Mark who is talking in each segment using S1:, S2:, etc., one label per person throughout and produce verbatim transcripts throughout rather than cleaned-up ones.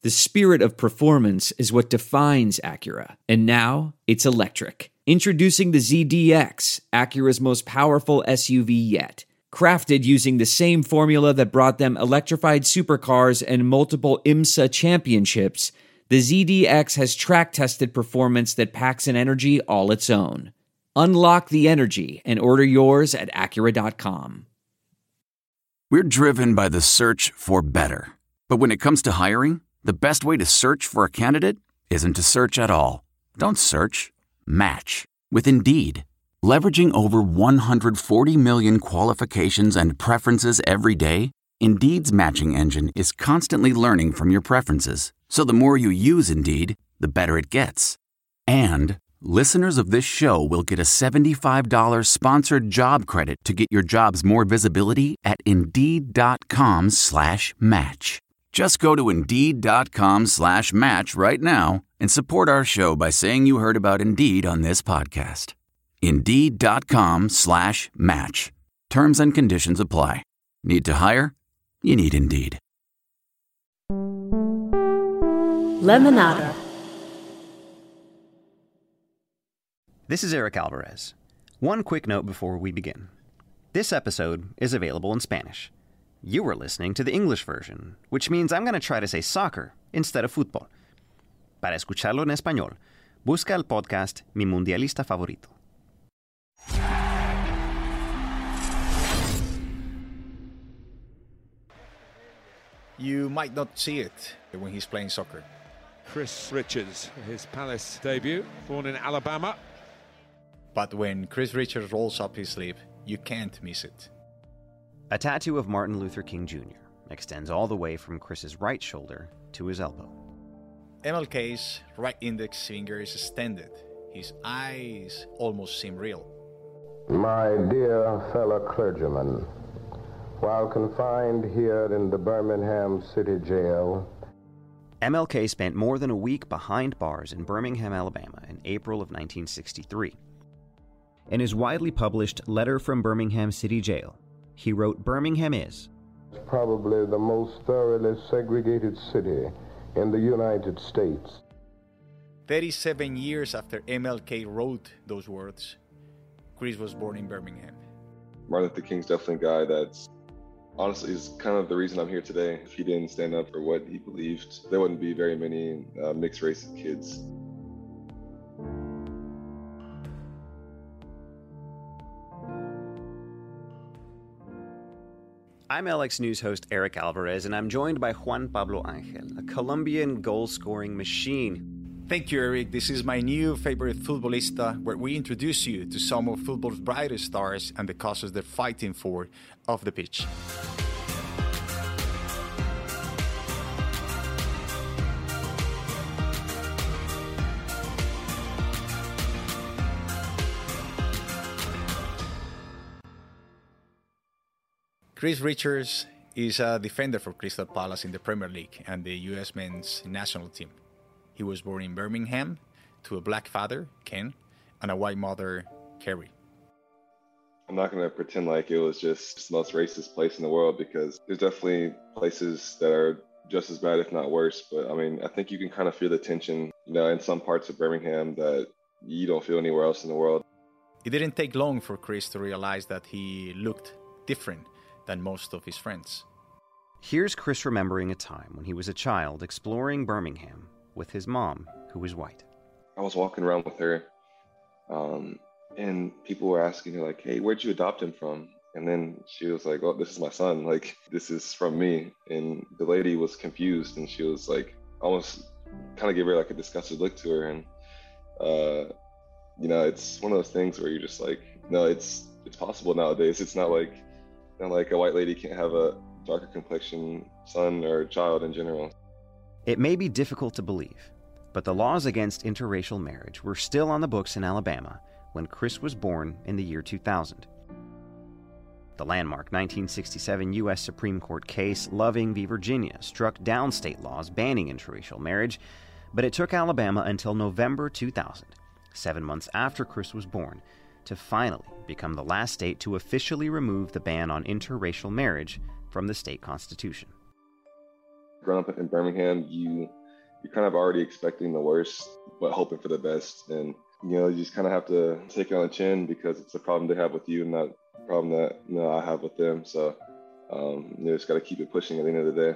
S1: The spirit of performance is what defines Acura, and now it's electric. Introducing the Z D X, Acura's most powerful S U V yet. Crafted using the same formula that brought them electrified supercars and multiple IMSA championships, the Z D X has track-tested performance that packs an energy all its own. Unlock the energy and order yours at Acura dot com.
S2: We're driven by the search for better. But when it comes to hiring, the best way to search for a candidate isn't to search at all. Don't search. Match with Indeed. Leveraging over one hundred forty million qualifications and preferences every day, Indeed's matching engine is constantly learning from your preferences. So the more you use Indeed, the better it gets. And listeners of this show will get a seventy-five dollars sponsored job credit to get your jobs more visibility at Indeed.com slash match. Just go to Indeed.com slash match right now and support our show by saying you heard about Indeed on this podcast. Indeed.com slash match. Terms and conditions apply. Need to hire? You need Indeed.
S3: Lemonada.
S4: This is Eric Alvarez. One quick note before we begin. This episode is available in Spanish. You are listening to the English version, which means I'm going to try to say soccer instead of fútbol. Para escucharlo en español, busca el podcast Mi Mundialista Favorito.
S5: You might not see it when he's playing soccer.
S6: Chris Richards, his Palace debut, born in Alabama.
S5: But when Chris Richards rolls up his sleeve, you can't miss it.
S4: A tattoo of Martin Luther King Junior extends all the way from Chris's right shoulder to his elbow.
S5: M L K's right index finger is extended. His eyes almost seem real.
S7: My dear fellow clergymen, while confined here in the Birmingham City Jail,
S4: M L K spent more than a week behind bars in Birmingham, Alabama in April of nineteen sixty-three. In his widely published Letter from Birmingham City Jail, he wrote, "Birmingham is
S7: probably the most thoroughly segregated city in the United States."
S5: thirty-seven years after M L K wrote those words, Chris was born in Birmingham.
S8: Martin Luther King's definitely a guy that's honestly is kind of the reason I'm here today. If he didn't stand up for what he believed, there wouldn't be very many uh, mixed race kids.
S4: I'm L X News host Eric Alvarez, and I'm joined by Juan Pablo Angel, a Colombian goal-scoring machine.
S5: Thank you, Eric. This is my new favorite futbolista, where we introduce you to some of football's brightest stars and the causes they're fighting for off the pitch. Chris Richards is a defender for Crystal Palace in the Premier League and the U S men's national team. He was born in Birmingham to a black father, Ken, and a white mother, Carrie.
S8: I'm not going to pretend like it was just the most racist place in the world, because there's definitely places that are just as bad, if not worse. But I mean, I think you can kind of feel the tension, you know, in some parts of Birmingham that you don't feel anywhere else in the world.
S5: It didn't take long for Chris to realize that he looked different than most of his friends.
S4: Here's Chris remembering a time when he was a child exploring Birmingham with his mom, who was white.
S8: I was walking around with her, um, and people were asking her, like, hey, where'd you adopt him from? And then she was like, oh, this is my son. Like, this is from me. And the lady was confused, and she was like, almost kind of gave her like a disgusted look to her. And, uh, you know, it's one of those things where you're just like, no, it's it's possible nowadays. It's not like, not like a white lady can't have a darker complexion son or child in general.
S4: It may be difficult to believe, but the laws against interracial marriage were still on the books in Alabama when Chris was born in the year two thousand. The landmark nineteen sixty-seven U S Supreme Court case Loving v. Virginia struck down state laws banning interracial marriage, but it took Alabama until November two thousand, seven months after Chris was born, to finally become the last state to officially remove the ban on interracial marriage from the state constitution.
S8: Growing up in Birmingham, you you're kind of already expecting the worst, but hoping for the best. And, you know, you just kind of have to take it on the chin because it's a problem they have with you and not a problem that, you know, I have with them. So um, you just got to keep it pushing at the end of the day.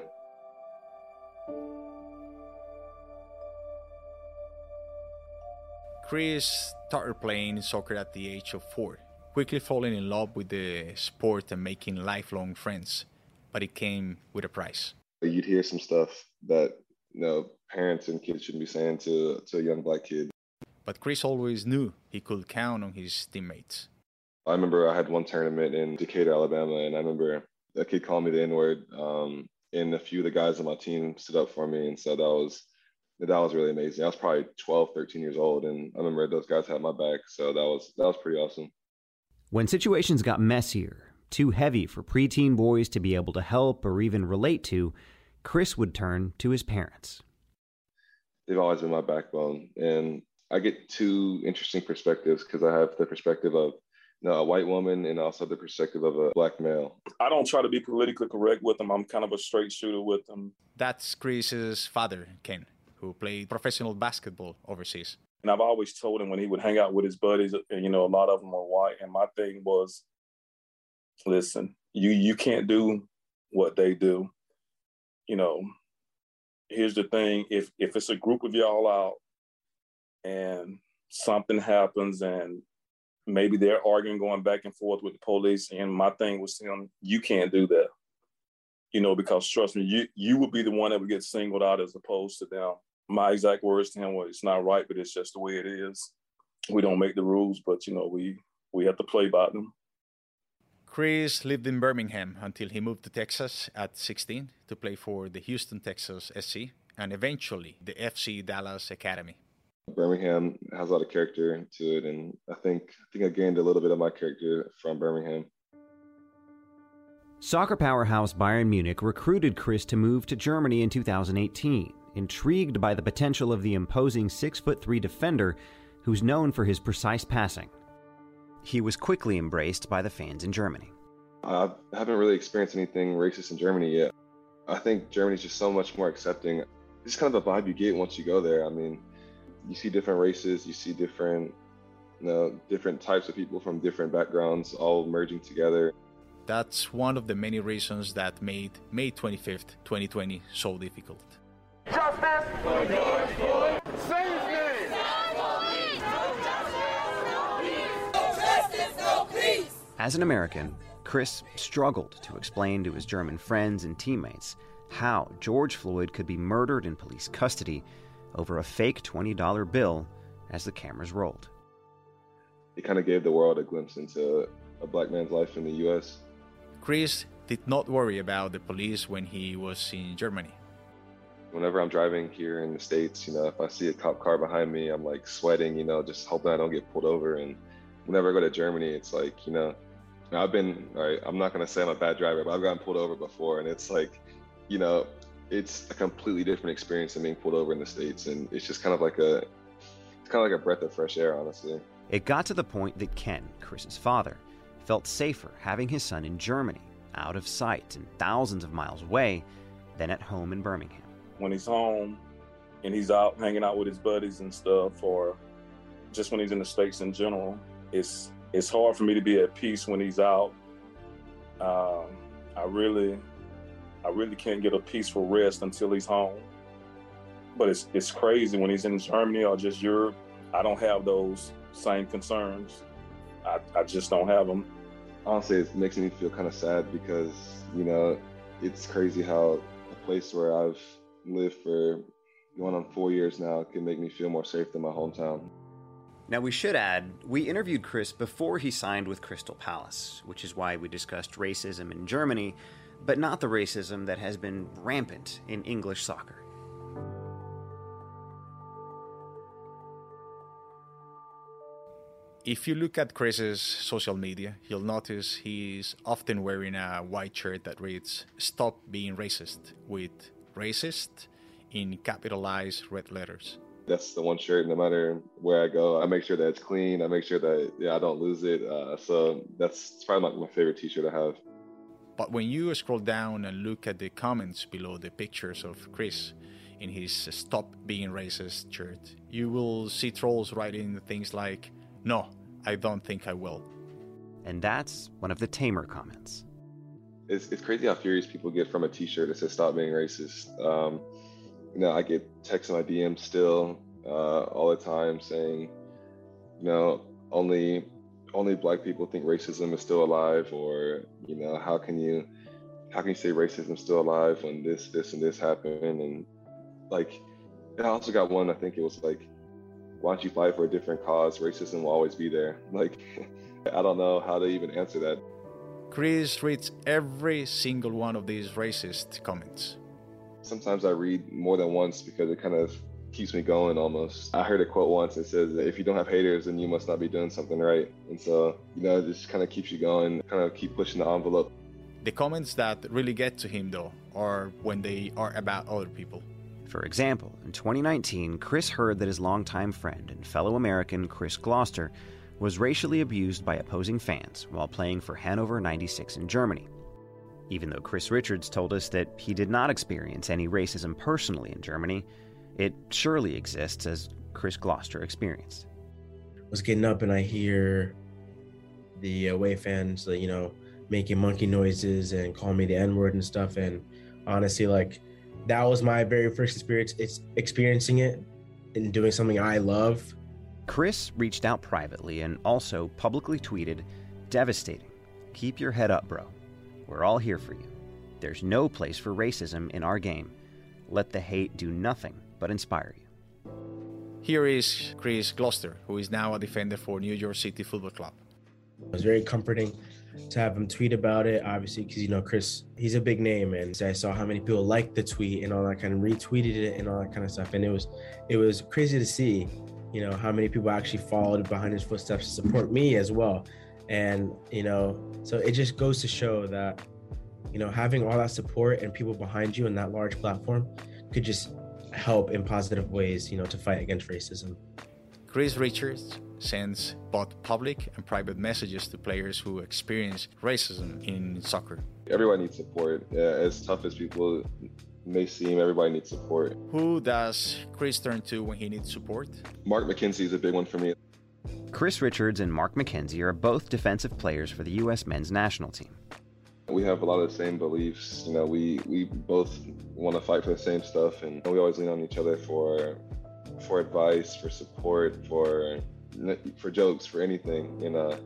S5: Chris started playing soccer at the age of four, quickly falling in love with the sport and making lifelong friends. But it came with a price.
S8: You'd hear some stuff that, you know, parents and kids shouldn't be saying to, to a young black kid.
S5: But Chris always knew he could count on his teammates.
S8: I remember I had one tournament in Decatur, Alabama, and I remember a kid called me the N-word, um, and a few of the guys on my team stood up for me, and so that was that was really amazing. I was probably twelve, thirteen years old, and I remember those guys had my back, so that was that was pretty awesome.
S4: When situations got messier, too heavy for preteen boys to be able to help or even relate to, Chris would turn to his parents.
S8: They've always been my backbone, and I get two interesting perspectives because I have the perspective of, you know, a white woman and also the perspective of a black male.
S9: I don't try to be politically correct with them. I'm kind of a straight shooter with them.
S5: That's Chris's father, Ken, who played professional basketball overseas.
S9: And I've always told him when he would hang out with his buddies, and, you know, a lot of them were white. And my thing was, listen, you you can't do what they do. You know, here's the thing. If if it's a group of y'all out and something happens and maybe they're arguing, going back and forth with the police, and my thing was to him, you can't do that. You know, because trust me, you you would be the one that would get singled out as opposed to them. My exact words to him were, it's not right, but it's just the way it is. We don't make the rules, but, you know, we, we have to play by them.
S5: Chris lived in Birmingham until he moved to Texas at sixteen to play for the Houston Texas S C and eventually the F C Dallas Academy.
S8: Birmingham has a lot of character to it, and I think I think I gained a little bit of my character from Birmingham.
S4: Soccer powerhouse Bayern Munich recruited Chris to move to Germany in two thousand eighteen, intrigued by the potential of the imposing six foot three defender who's known for his precise passing. He was quickly embraced by the fans in Germany.
S8: I haven't really experienced anything racist in Germany yet. I think Germany's just so much more accepting. It's kind of the vibe you get once you go there. I mean, you see different races, you see different, you know, different types of people from different backgrounds all merging together.
S5: That's one of the many reasons that made May twenty-fifth, twenty twenty so difficult.
S10: Justice for George Floyd. Say his name.
S4: As an American, Chris struggled to explain to his German friends and teammates how George Floyd could be murdered in police custody over a fake twenty dollar bill as the cameras rolled.
S8: It kind of gave the world a glimpse into a black man's life in the U S.
S5: Chris did not worry about the police when he was in Germany.
S8: Whenever I'm driving here in the States, you know, if I see a cop car behind me, I'm like sweating, you know, just hoping I don't get pulled over. And whenever I go to Germany, it's like, you know, I've been, all right, I'm not going to say I'm a bad driver, but I've gotten pulled over before. And it's like, you know, it's a completely different experience than being pulled over in the States. And it's just kind of like a, it's kind of like a breath of fresh air, honestly.
S4: It got to the point that Ken, Chris's father, felt safer having his son in Germany, out of sight and thousands of miles away, than at home in Birmingham.
S9: When he's home and he's out hanging out with his buddies and stuff, or just when he's in the States in general, it's it's hard for me to be at peace when he's out. Um, I really, I really can't get a peaceful rest until he's home. But it's it's crazy when he's in Germany or just Europe. I don't have those same concerns. I, I just don't have them.
S8: Honestly, it makes me feel kind of sad because, you know, it's crazy how a place where I've lived for going on four years now can make me feel more safe than my hometown.
S4: Now, we should add, we interviewed Chris before he signed with Crystal Palace, which is why we discussed racism in Germany, but not the racism that has been rampant in English soccer.
S5: If you look at Chris's social media, you'll notice he's often wearing a white shirt that reads, "Stop being racist," with racist in capitalized red letters.
S8: That's the one shirt, no matter where I go, I make sure that it's clean. I make sure that, yeah, I don't lose it. Uh, so that's probably my, my favorite t-shirt I have.
S5: But when you scroll down and look at the comments below the pictures of Chris in his Stop Being Racist shirt, you will see trolls writing things like, "No, I don't think I will."
S4: And that's one of the tamer comments.
S8: It's, it's crazy how furious people get from a t-shirt that says "Stop Being Racist." Um, you know, I get texts in my D Ms still uh, all the time saying, you know, only only black people think racism is still alive, or, you know, how can you how can you say racism is still alive when this, this, and this happened? And like, I also got one, I think it was like, why don't you fight for a different cause? Racism will always be there. Like, I don't know how to even answer that.
S5: Chris reads every single one of these racist comments.
S8: Sometimes I read more than once because it kind of keeps me going almost. I heard a quote once that says that if you don't have haters, then you must not be doing something right. And so, you know, it just kind of keeps you going, kind of keep pushing the envelope.
S5: The comments that really get to him, though, are when they are about other people.
S4: For example, in twenty nineteen, Chris heard that his longtime friend and fellow American Chris Gloucester was racially abused by opposing fans while playing for Hannover ninety-six in Germany. Even though Chris Richards told us that he did not experience any racism personally in Germany, it surely exists as Chris Gloucester experienced.
S11: I was getting up and I hear the away fans, you know, making monkey noises and calling me the N-word and stuff. And honestly, like, that was my very first experience. It's experiencing it and doing something I love.
S4: Chris reached out privately and also publicly tweeted, "Devastating. Keep your head up, bro. We're all here for you. There's no place for racism in our game. Let the hate do nothing but inspire you."
S5: Here is Chris Gloucester, who is now a defender for New York City Football Club.
S11: It was very comforting to have him tweet about it, obviously, because, you know, Chris, he's a big name, and I saw how many people liked the tweet and all that, kind of retweeted it and all that kind of stuff. And it was, it was crazy to see, you know, how many people actually followed behind his footsteps to support me as well. And, you know, so it just goes to show that, you know, having all that support and people behind you in that large platform could just help in positive ways, you know, to fight against racism.
S5: Chris Richards sends both public and private messages to players who experience racism in soccer.
S8: Everybody needs support. Yeah, as tough as people may seem, everybody needs support.
S5: Who does Chris turn to when he needs support?
S8: Mark McKenzie is a big one for me.
S4: Chris Richards and Mark McKenzie are both defensive players for the U S men's national team.
S8: We have a lot of the same beliefs. You know, we, we both want to fight for the same stuff, and we always lean on each other for for advice, for support, for for jokes, for anything, you know.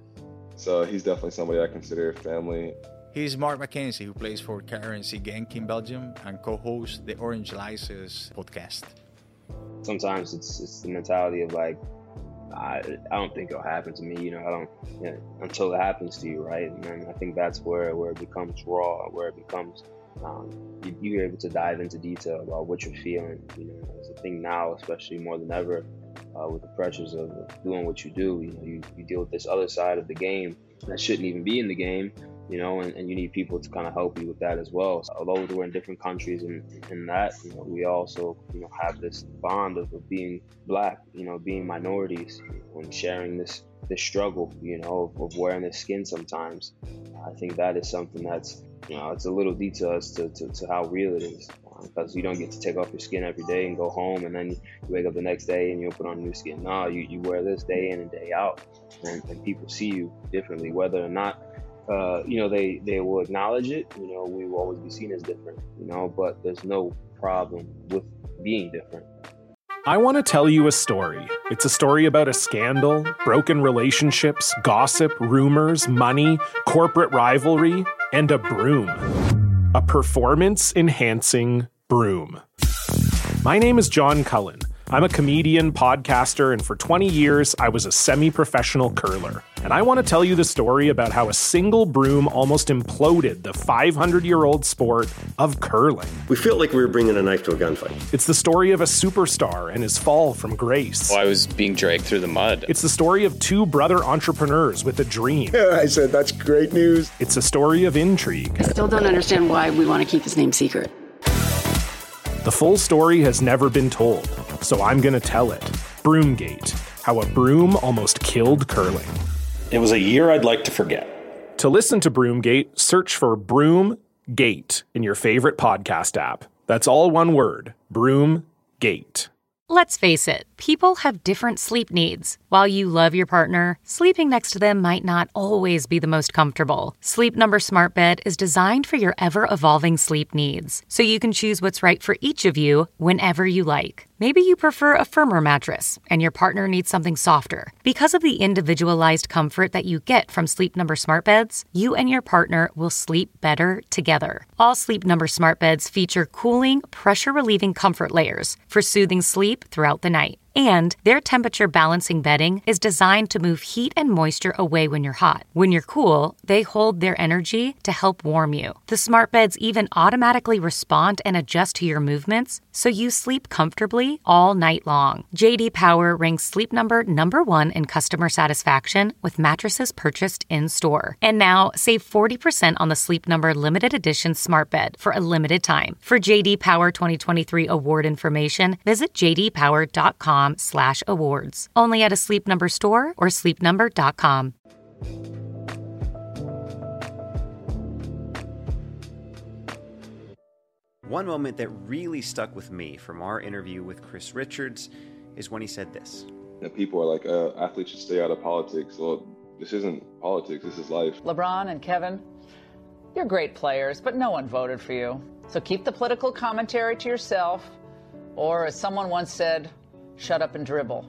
S8: So he's definitely somebody I consider family.
S5: He's Mark McKenzie, who plays for K R N C Genk in Belgium and co-hosts the Orange Lices podcast.
S12: Sometimes it's it's the mentality of like, I, I don't think it'll happen to me, you know, I don't, you know, until it happens to you, right? And then I think that's where, where it becomes raw, where it becomes, um, you, you're able to dive into detail about what you're feeling, you know. It's a thing now, especially more than ever, uh, with the pressures of doing what you do. You know, you, you deal with this other side of the game that shouldn't even be in the game, you know, and, and you need people to kind of help you with that as well. So although we're in different countries and, and that, you know, we also, you know, have this bond of, of being Black, you know, being minorities, you know, and sharing this this struggle, you know, of, of wearing this skin sometimes. I think that is something that's, you know, it's a little detail as to, to, to how real it is, because uh, you don't get to take off your skin every day and go home and then you wake up the next day and you'll put on new skin. No, you, you wear this day in and day out, and, and people see you differently, whether or not Uh, you know, they, they will acknowledge it. You know, we will always be seen as different, you know, but there's no problem with being different.
S13: I want to tell you a story. It's a story about a scandal, broken relationships, gossip, rumors, money, corporate rivalry, and a broom. A performance-enhancing broom. My name is John Cullen. I'm a comedian, podcaster, and for twenty years, I was a semi-professional curler. And I want to tell you the story about how a single broom almost imploded the five hundred year old sport of curling.
S14: We felt like we were bringing a knife to a gunfight.
S13: It's the story of a superstar and his fall from grace.
S15: Well, I was being dragged through the mud.
S13: It's the story of two brother entrepreneurs with a dream.
S14: Yeah, I said, that's great news.
S13: It's a story of intrigue.
S16: I still don't understand why we want to keep his name secret.
S13: The full story has never been told, so I'm going to tell it. Broomgate, how a broom almost killed curling.
S17: It was a year I'd like to forget.
S13: To listen to Broomgate, search for Broomgate in your favorite podcast app. That's all one word, Broomgate.
S17: Let's face it, people have different sleep needs. While you love your partner, sleeping next to them might not always be the most comfortable. Sleep Number Smart Bed is designed for your ever-evolving sleep needs, so you can choose what's right for each of you whenever you like. Maybe you prefer a firmer mattress, and your partner needs something softer. Because of the individualized comfort that you get from Sleep Number Smart Beds, you and your partner will sleep better together. All Sleep Number Smart Beds feature cooling, pressure-relieving comfort layers for soothing sleep throughout the night. And their temperature balancing bedding is designed to move heat and moisture away when you're hot. When you're cool, they hold their energy to help warm you. The smart beds even automatically respond and adjust to your movements, so you sleep comfortably all night long. J D Power ranks Sleep Number number one in customer satisfaction with mattresses purchased in-store. And now, save forty percent on the Sleep Number limited edition smart bed for a limited time. For J D Power twenty twenty-three award information, visit j d power dot com slash awards. Only at a Sleep Number store or sleep number dot com.
S4: One moment that really stuck with me from our interview with Chris Richards is when he said this.
S8: And people are like, uh, athletes should stay out of politics. Well, this isn't politics, this is life.
S18: LeBron and Kevin, you're great players, but no one voted for you. So keep the political commentary to yourself, or as someone once said, shut up and dribble.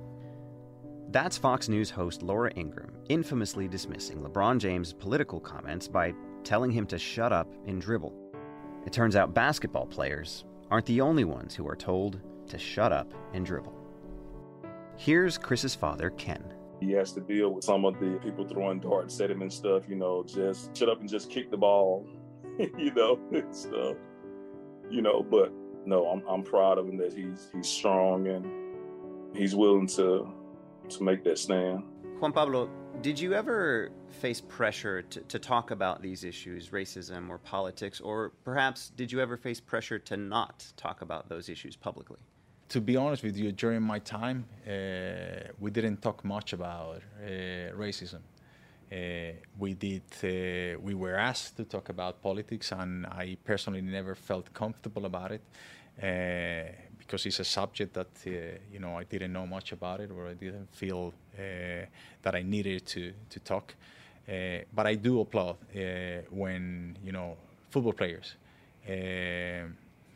S4: That's Fox News host Laura Ingraham infamously dismissing LeBron James' political comments by telling him to shut up and dribble. It turns out basketball players aren't the only ones who are told to shut up and dribble. Here's Chris's father, Ken.
S9: He has to deal with some of the people throwing darts at him and stuff, you know, just shut up and just kick the ball, you know, and stuff, you know, but no, I'm I'm proud of him that he's he's strong and he's willing to to make that stand.
S4: Juan Pablo, did you ever face pressure to, to talk about these issues, racism or politics, or perhaps did you ever face pressure to not talk about those issues publicly?
S5: To be honest with you, during my time, uh, we didn't talk much about uh, racism. Uh, we did. Uh, we were asked to talk about politics, and I personally never felt comfortable about it uh, because it's a subject that uh, you know I didn't know much about it, or I didn't feel uh, that I needed to to talk. Uh, but I do applaud uh, when you know football players uh,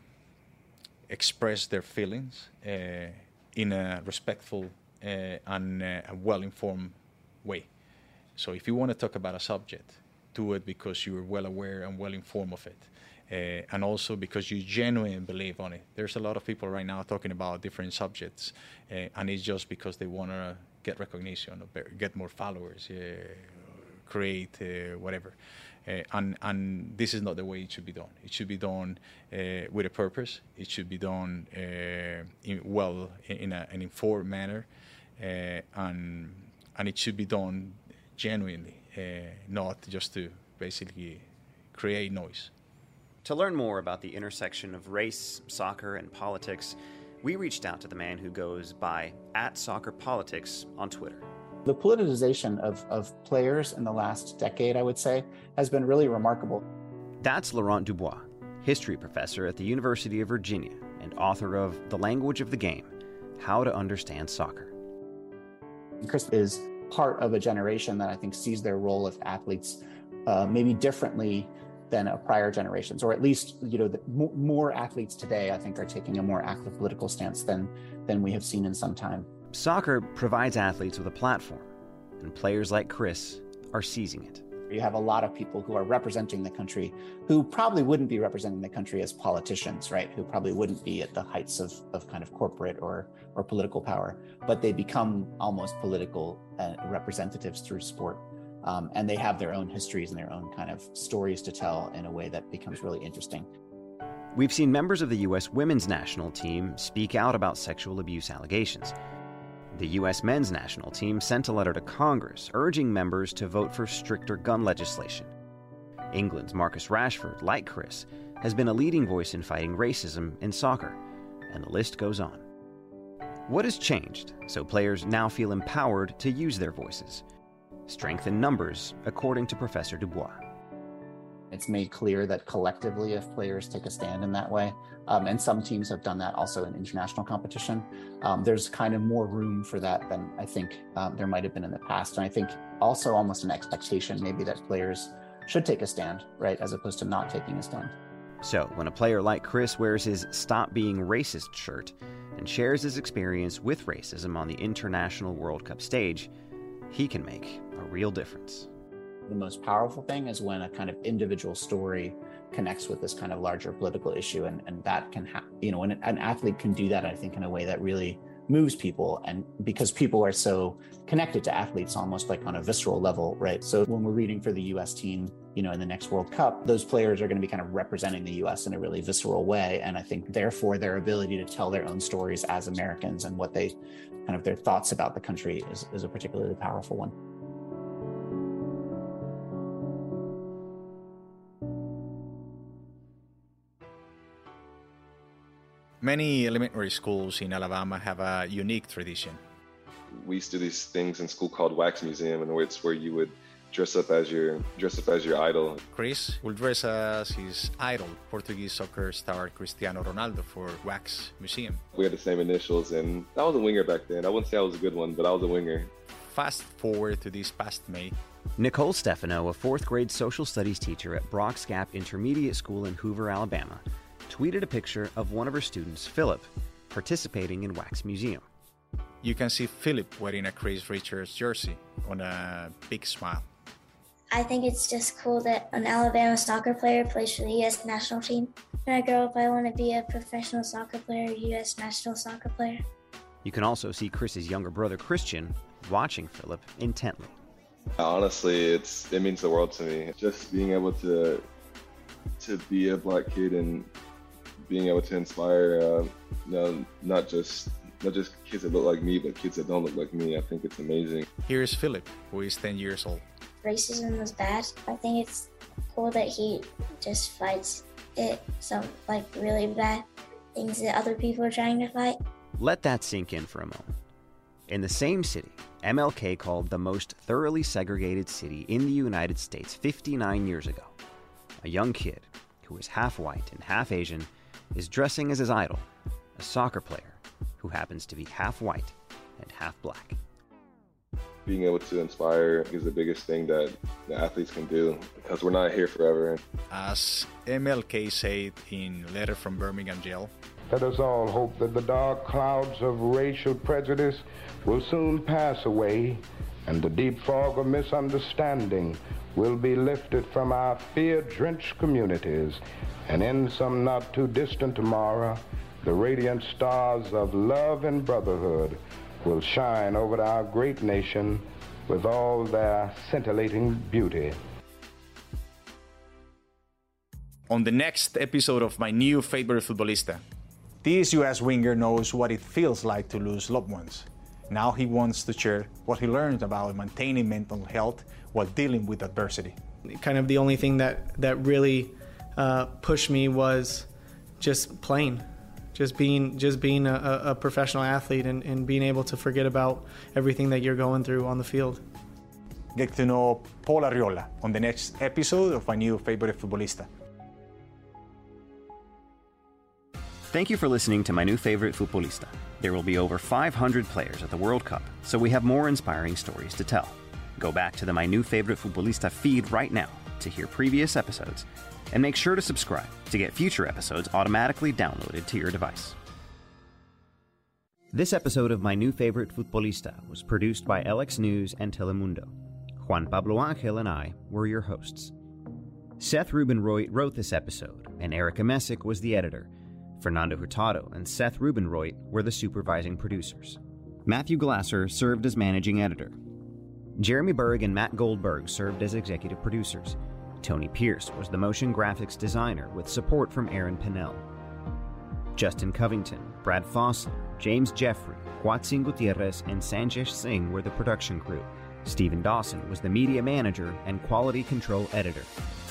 S5: express their feelings uh, in a respectful uh, and uh, a well-informed way. So if you want to talk about a subject, do it because you're well aware and well informed of it. Uh, and also because you genuinely believe on it. There's a lot of people right now talking about different subjects, uh, and it's just because they want to get recognition, or get more followers, uh, create uh, whatever. Uh, and, and this is not the way it should be done. It should be done uh, with a purpose. It should be done uh, in, well, in a, an informed manner, uh, and and it should be done genuinely, uh, not just to basically create noise.
S4: To learn more about the intersection of race, soccer, and politics, we reached out to the man who goes by at Soccer Politics on Twitter.
S19: The politicization of, of players in the last decade, I would say, has been really remarkable.
S4: That's Laurent Dubois, history professor at the University of Virginia and author of The Language of the Game, How to Understand Soccer.
S19: Chris is part of a generation that I think sees their role as athletes uh, maybe differently than uh, prior generations, or at least, you know, the, more, more athletes today, I think, are taking a more active political stance than than we have seen in some time.
S4: Soccer provides athletes with a platform, and players like Chris are seizing it.
S19: You have a lot of people who are representing the country who probably wouldn't be representing the country as politicians, right? Who probably wouldn't be at the heights of, of kind of corporate or, or political power, but they become almost political uh, representatives through sport. Um, and they have their own histories and their own kind of stories to tell in a way that becomes really interesting.
S4: We've seen members of the U S women's national team speak out about sexual abuse allegations. The U S men's national team sent a letter to Congress urging members to vote for stricter gun legislation. England's Marcus Rashford, like Chris, has been a leading voice in fighting racism in soccer, and the list goes on. What has changed so players now feel empowered to use their voices? Strength in numbers, according to Professor Dubois.
S19: It's made clear that collectively, if players take a stand in that way, um, and some teams have done that also in international competition, um, there's kind of more room for that than I think um, there might have been in the past. And I think also almost an expectation maybe that players should take a stand, right, as opposed to not taking a stand.
S4: So when a player like Chris wears his Stop Being Racist shirt and shares his experience with racism on the International World Cup stage, he can make a real difference.
S19: The most powerful thing is when a kind of individual story connects with this kind of larger political issue, and, and that can happen, you know, when an athlete can do that, I think, in a way that really moves people, and because people are so connected to athletes almost like on a visceral level, right? So when we're reading for the U S team, you know, in the next World Cup, those players are going to be kind of representing the U S in a really visceral way. And I think therefore their ability to tell their own stories as Americans and what they kind of their thoughts about the country is, is a particularly powerful one.
S5: Many elementary schools in Alabama have a unique tradition.
S8: We used to do these things in school called Wax Museum, and it's where you would dress up as your dress up as your idol.
S5: Chris will dress as his idol, Portuguese soccer star Cristiano Ronaldo, for Wax Museum.
S8: We had the same initials, and I was a winger back then. I wouldn't say I was a good one, but I was a winger.
S5: Fast forward to this past May.
S4: Nicole Stefano, a fourth grade social studies teacher at Brock's Gap Intermediate School in Hoover, Alabama, tweeted a picture of one of her students, Philip, participating in Wax Museum.
S5: You can see Philip wearing a Chris Richards jersey on a big smile.
S20: I think it's just cool that an Alabama soccer player plays for the U S national team. When I grow up, I want to be a professional soccer player, U S national soccer player.
S4: You can also see Chris's younger brother, Christian, watching Philip intently.
S8: Honestly, it's it means the world to me. Just being able to to be a black kid and being able to inspire, uh, you know, not just not just kids that look like me, but kids that don't look like me. I think it's amazing.
S5: Here's Philip, who is ten years old.
S20: Racism was bad. I think it's cool that he just fights it, some like really bad things that other people are trying to fight.
S4: Let that sink in for a moment. In the same city, M L K called the most thoroughly segregated city in the United States fifty-nine years ago. A young kid who is half white and half Asian is dressing as his idol, a soccer player who happens to be half white and half black.
S8: Being able to inspire is the biggest thing that the athletes can do, because we're not here forever.
S5: As M L K said in a letter from Birmingham jail,
S7: let us all hope that the dark clouds of racial prejudice will soon pass away, and the deep fog of misunderstanding will be lifted from our fear-drenched communities, and in some not too distant tomorrow, the radiant stars of love and brotherhood will shine over our great nation with all their scintillating beauty.
S5: On the next episode of my new favorite futbolista, this U S winger knows what it feels like to lose loved ones. Now he wants to share what he learned about maintaining mental health while dealing with adversity.
S21: Kind of the only thing that, that really uh, pushed me was just playing. Just being just being a, a professional athlete and, and being able to forget about everything that you're going through on the field.
S5: Get to know Paul Arriola on the next episode of my new favorite futbolista.
S4: Thank you for listening to My New Favorite Futbolista. There will be over five hundred players at the World Cup, so we have more inspiring stories to tell. Go back to the My New Favorite Futbolista feed right now to hear previous episodes, and make sure to subscribe to get future episodes automatically downloaded to your device. This episode of My New Favorite Futbolista was produced by L X News and Telemundo. Juan Pablo Angel and I were your hosts. Seth Rubinroit wrote this episode, and Erica Messick was the editor. Fernando Hurtado and Seth Rubinroit were the supervising producers. Matthew Glasser served as managing editor. Jeremy Berg and Matt Goldberg served as executive producers. Tony Pierce was the motion graphics designer with support from Aaron Pinnell. Justin Covington, Brad Fossler, James Jeffrey, Huatzin Gutierrez, and Sanjesh Singh were the production crew. Stephen Dawson was the media manager and quality control editor.